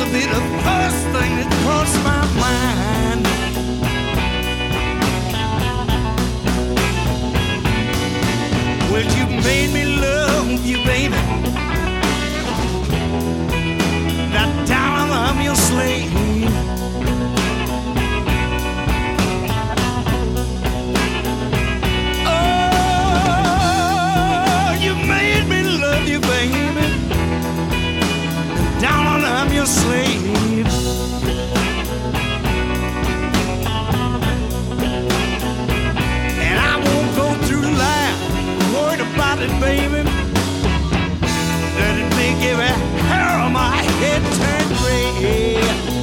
will be the first thing that crossed my mind. Well, you made me love you, baby. That down I'm your slave. Oh, you made me love you, baby. Down I'm your slave. And I won't go through life worried about it, baby. That it make every hair on my head turn gray.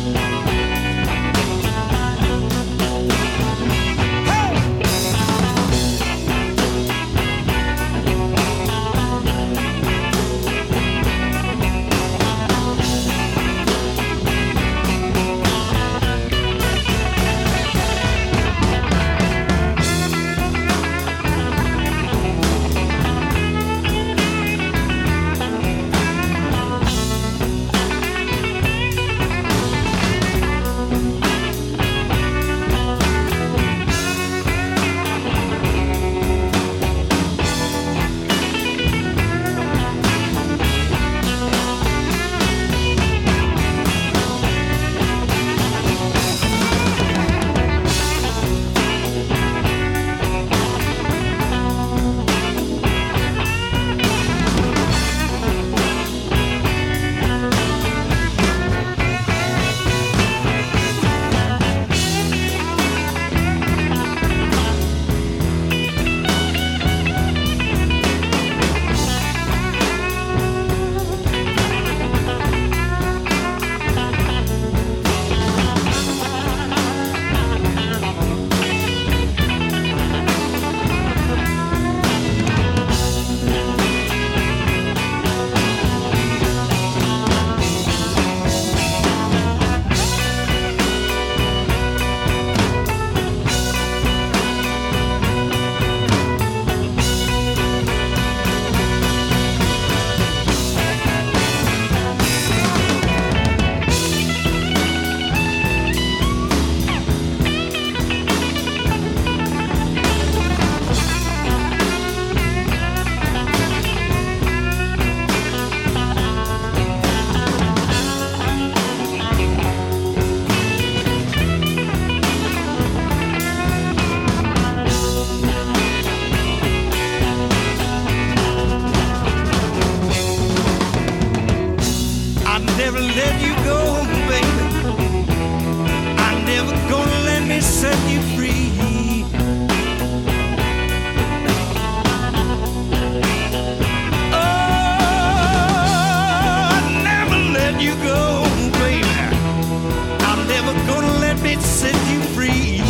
Never let you go, baby. I'm never gonna let me set you free. Oh, I'll never let you go, baby. I'm never gonna let me set you free.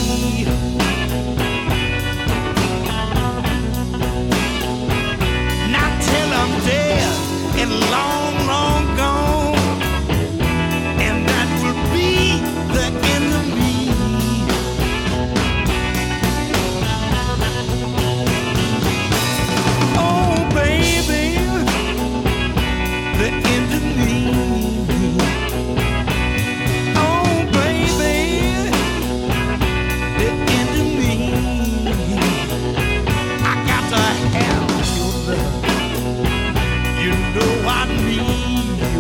Not till I'm dead and long, long gone. I need